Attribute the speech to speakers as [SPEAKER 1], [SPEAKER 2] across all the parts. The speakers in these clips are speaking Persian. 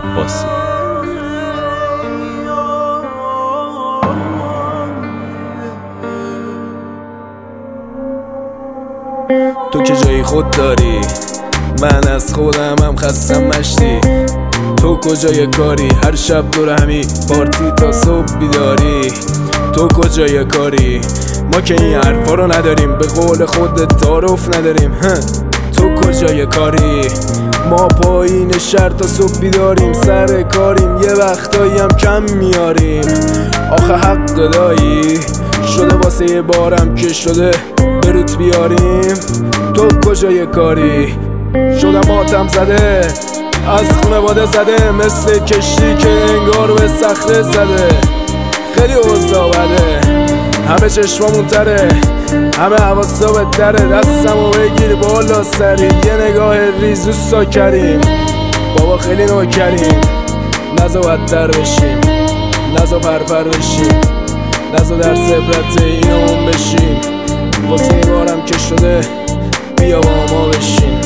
[SPEAKER 1] عباسی.
[SPEAKER 2] تو که جای خود داری، من از خودم هم خستم مشتی. تو کجای کاری، هر شب دور همی پارتی تا صبح بیداری. تو کجای کاری، ما که این حرفا رو نداریم، به قول خودت تعارف نداریم. تو کجای کاری، ما پایین شهر تا صبح بیداریم، سر کاریم، یه وقتایی هم کم میاریم. آخه حق دایی شده واسه یه بارم که شده بروت بیاریم. تو کجای کاری، شدم آتم زده، از خونواده زده، مثل کشتی که انگار به صخره زده. خیلی اوضاع بده، همه چشمامون تره، همه حواسا بهتره. دستمو بگیر بالا سری، یه نگاه ریزوستا کریم. بابا خیلی نوکریم، نزا بدتر بشیم، نزا پرپر بشیم، نزا درس عبرت اینمون بشیم. واسه یه بارم که شده بیا با ما بشین.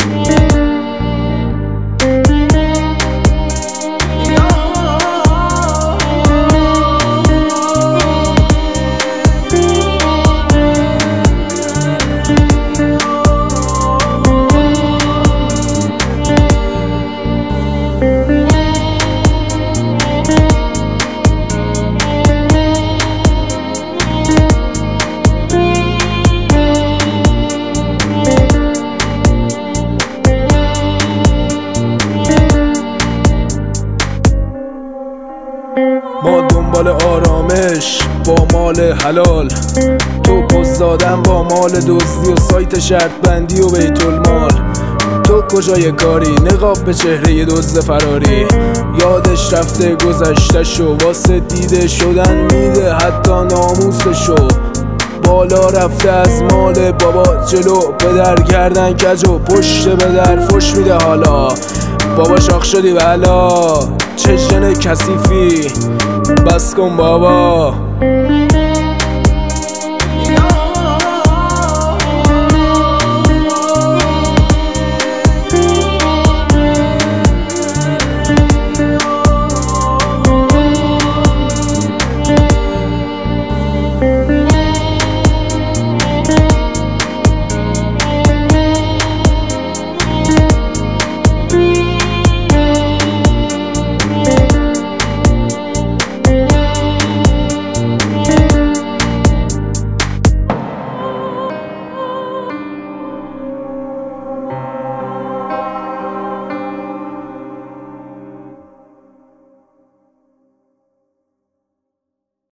[SPEAKER 2] ما دنبال آرامش با مال حلال، تو پوز دادن با مال دزدی و سایت شرط بندی و بیت المال. تو کجای کاری، نقاب به چهره ی دزد فراری، یادش رفته گذشته‌شو، واسه دیده شدن میده حتی ناموسشو. بالا رفته از مال بابا جلو، پدر گردن کجو، پشت به در فش میده حالا. بابا شاخ شدی بلا، چه ژن کثیفی، بس کن بابا.